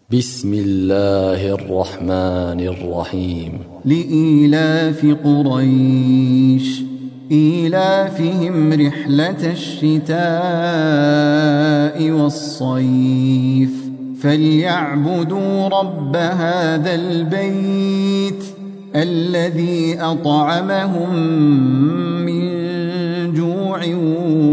بسم الله الرحمن الرحيم. لإيلاف قريش إيلافهم رحلة الشتاء والصيف فليعبدوا رب هذا البيت الذي أطعمهم من جوع